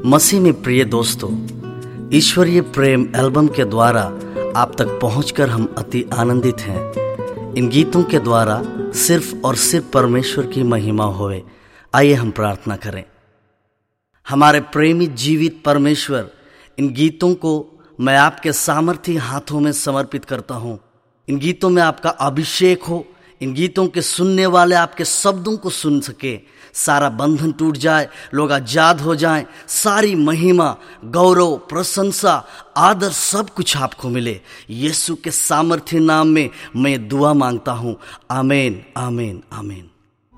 मसीह में प्रिय दोस्तों, ईश्वरीय प्रेम एल्बम के द्वारा आप तक पहुंचकर हम अति आनंदित हैं। इन गीतों के द्वारा सिर्फ और सिर्फ परमेश्वर की महिमा होवे। आइए हम प्रार्थना करें। हमारे प्रेमी जीवित परमेश्वर, इन गीतों को मैं आपके सामर्थी हाथों में समर्पित करता हूँ। इन गीतों में आपका अभिषेक हो, इन गीतों के सुनने वाले आपके शब्दों को सुन सके, सारा बंधन टूट जाए, लोग आजाद हो जाएं, सारी महिमा, गौरव, प्रशंसा, आदर सब कुछ आपको मिले। यीशु के सामर्थ्य नाम में मैं दुआ मांगता हूँ। आमीन, आमीन, आमीन।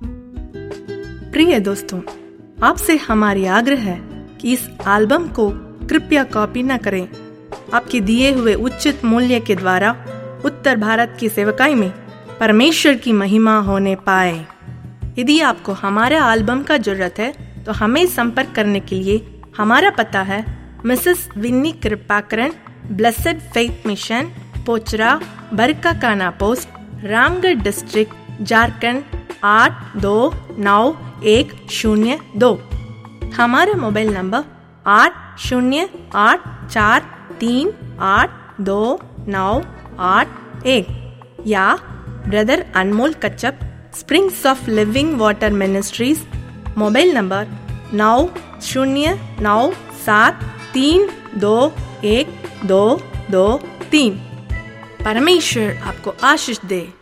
प्रिय दोस्तों, आपसे हमारी आग्रह है कि इस एल्बम को कृपया कॉपी न करें। आपके दिए हुए उचित मूल्य के द्वारा उत्तर भारत की सेवकाई में परमेश्वर की महिमा होने पाए। यदि आपको हमारे एल्बम का जरूरत है तो हमें संपर्क करने के लिए हमारा पता है Mrs Winnie Kripakaran, blessed faith mission, Pochra, Barkakana post, Ramgarh district, Jharkhand 829102। हमारा मोबाइल नंबर 8084382981 या brother Anmol Kachhap, springs of living water ministries, mobile number 9097321223। परमेश्वर आपको आशीष दे।